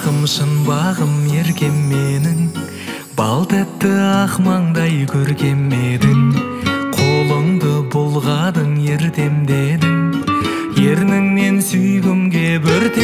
Бағымшын бағым еркем менің, бал тәтті ақ маңдай көркем едің. Қолыңды бұлғадың ертемдедің, ерніңнен сүйгімге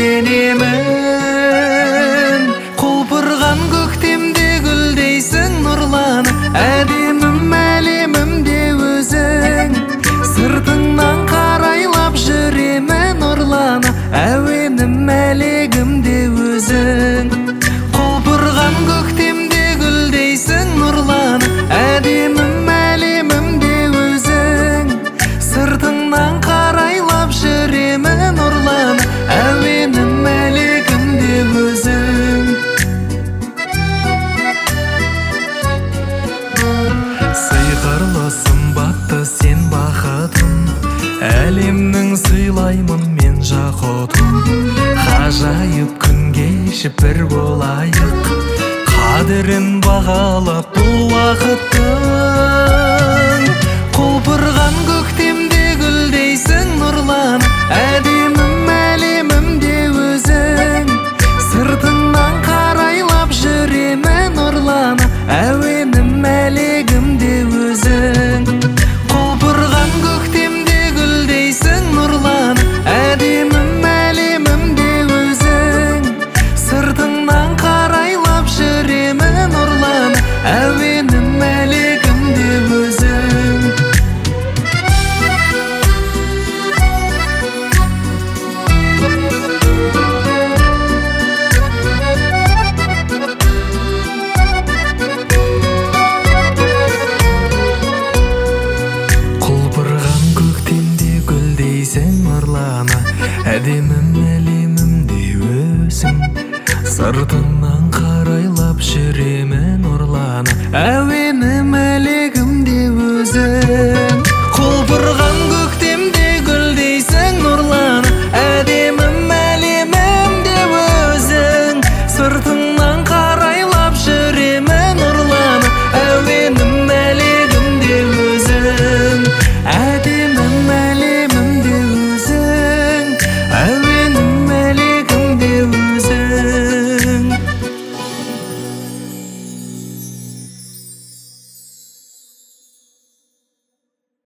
бүртенемін. Құлпырған көктемде гүлдейсің нұрланып, әдемім әлемімде өзің. Сыртыңнан қарайлап жүремін ұрланып, әуенім әлегімде өзің. Құлпырған көктемде гүлдейсің нұрланып, әдемім әлемімде өзің. Сыртыңнан қарайлап жүремін ұрланып, әуенім әлегімде өзің. Сиқырлы сымбатты сен бақытым, әлемнің сыйлаймын мен жақұтым. Ғажайып күн кешіп бір болайық, қадірін бағалап бұл уақыттың. Құлпырған көктемде гүлдейсің нұрланып, әдемім әлемімде өзің. Сыртыңнан қарайлап жүремін ұрланып, әуенім әлегімде өзің. Құлпырған көктемде гүлдейсің нұрланып, әдемім әлемімде өзің. Сыртыңнан қарайлап жүремін ұрланып, әуенім әлегімде өзің. Құлпырған көктемде гүлдейсің нұрланып, әдемім әлемімде өзің. Сыртыңнан қарайлап жүремін ұрланып, әуенім